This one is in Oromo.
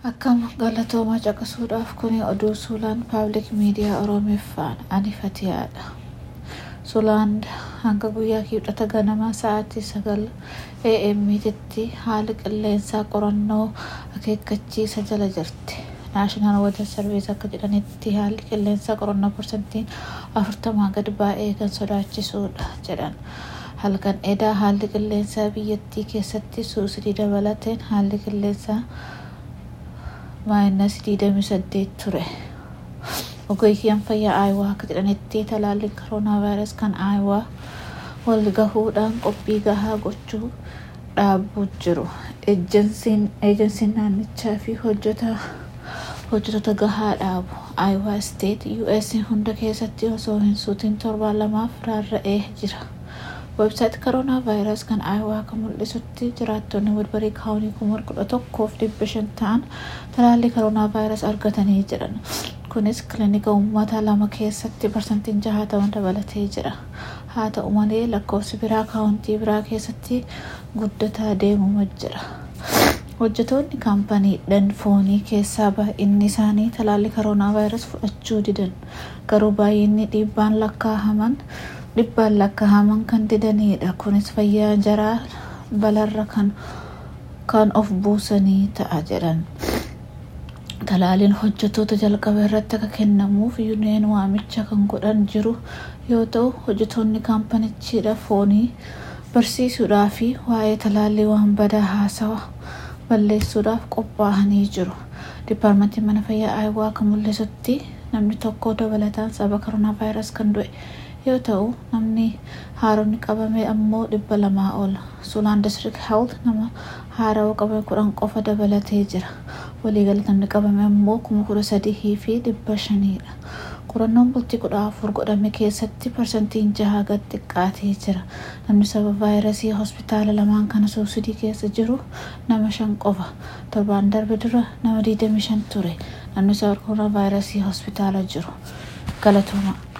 Akkam galatooma caqasuudhaaf kuni oduu Suulaan Public Media Oromeeffaan ani Fatiyaadha. Suulaan hanga guyyaa kibxata ganamaa sa'aatii 9 AM'tti haala qilleensaa qorannoo akeekkachiisa jala jirti. National Weather Service akka jedhanitti haalli qilleensaa qorannoo % 40 gad ba'ee kan sodaachisuudha jedhan. Halkan edaa haalli qilleensaa biyyattii keessatti suusidii dabalateen haalli qilleensaa -28 ture. Ogeeyyiin fayyaa Aayuwaa akka jedhanitti talaalli koronaavirus kan Aayuwaa wal gahuudhaan qophii gahaa gochuu dhaabuu jiru. Eejensiin naannichaa fi hojjettoota gahaa dhaabu. Aayuwaa State US hunda keessatti osoo hin suutiin 7 rarra'ee jira. Website coronavirus kan Aayuwaa kan mul'isutti jiraattonni Woodbury County 11,500 ta'an talaalli coronavirus argatanii jiran. Kunis kilinika uummataa 2 keessatti %60 dabalatee jira. Haa ta'u malee lakkoofsi biraa kaawuntii biraa keessatti guddataa deemaa jira. Hojjettoonni kaampanii Danfoonii keessaa baay'inni isaanii talaalli coronavirus fudhachuu didan. Garuu baay'inni dhibbaan lakkaa'aman kan didanidha. Kunis fayyaa jaraa balarra kan of buusanii ta'a jedhan. Talaaliin hojjettoota jalqaba irratti akka kennamuuf yuuneen waamicha kan godhan jiru yoo ta'u, hojjettoonni kaampanichi foonii barsiisuudhaa fi waa'ee talaallii waan badaa haasawa balleessuudhaaf qophaa'anii jiru. Dipaartmentiin mana fayyaa Aayuwaa kan mul'isutti namni tokko dabalataan sababa coronavirus kan du'e yoo ta'u, namni haaronni qabame ammoo 200 ol. Suulaan District Health nama haarawaa qabame 10 qofa dabalatee jira. Waliigalatti namni qabame ammoo 13,500dha. Qorannoon bultii 14 godhame keessatti %6 gad xiqqaatee jira. Namni sababa vaayirasii hospitaala lamaan kana suusidii keessa jiru nama 5 qofa. Torbaan darbe dura nama 25 ture. Namni sababa coronavirusii hospitaala jiru. Galatooma.